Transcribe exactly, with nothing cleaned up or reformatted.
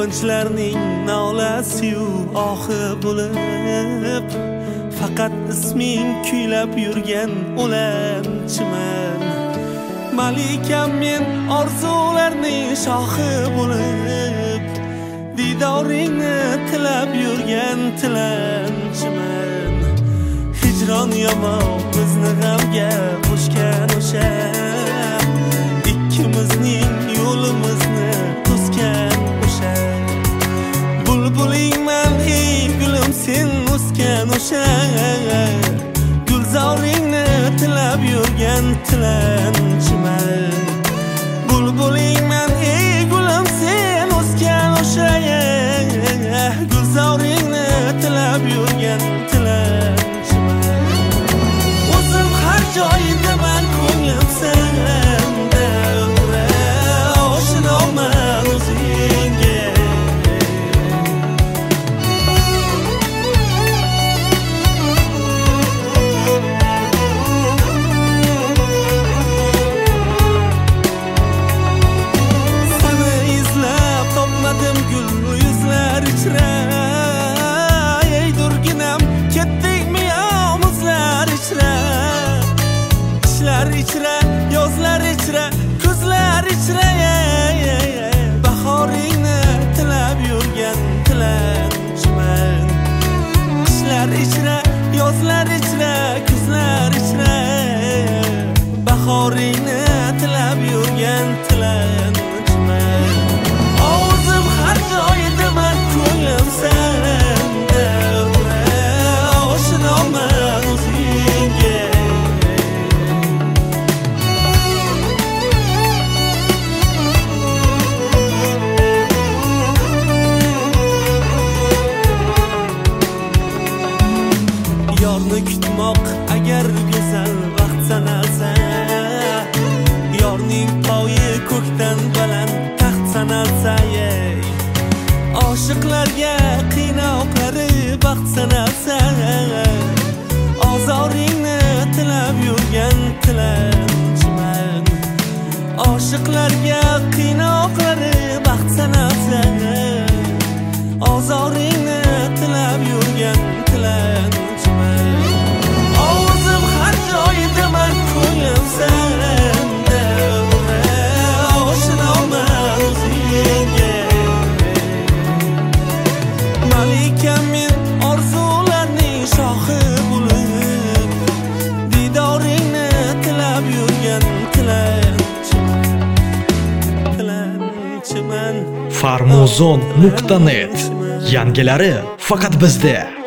Yolg'onchilarning nolasi-yu ohi bo'lib, faqat isming kuylab yurgan o'lanchiman. Malikam men orzularning shohi bo'lib, didoringni tilab yurgan tilanchiman. Hijron yomon bizni g'amga qo'shgan o'sha, ikkimizning yo'limizni to'sgan o'sha. Bulbulingman ey gulim sen o'sgan o'sha, gulzoringni tilab yurgan tilanchiman. Bulbulingman ey gulim sen o'sgan o'sha, gulzoringni tilab yurgan tilanchiman. O'zim har joydaman ko'nglim senda, oshinoman o'zingga. Seni izlab topmadim gul yuzlar ichra, ey durginam ketdikmi yomuzlar ichra. Qishlar ichra, yozlar ichra, kuzlar ichra, bahoringni tilab yurgan tilanchiman. Qishlar ichra, yozlar ichra, kuzlar ichra, bahoringni tilab yurgan tilanchiman. O'zim har joydaman ko'nglim senda, oshinoman o'zingga. Yorni kutmoq agar go'zal vaqt sanalsa, yorning poyi ko'kdan baland taxt sanalsa, ey oshiqlarga qiynoqlari baxt sanalsa, ozoringni tilab yurgan tilanchiman. Oshiqlarga qiynoqlari baxt sanalsa, ozoringni tilab yurgan tilanchiman. O'zim har joydaman ko'nglim senda, oshinoman o'zingga. Malikam men orzularning shohi bo'lib, didoringni tilab yurgan tilanchiman, tilanchiman. farmozon nuqta net yangilari faqat bizda.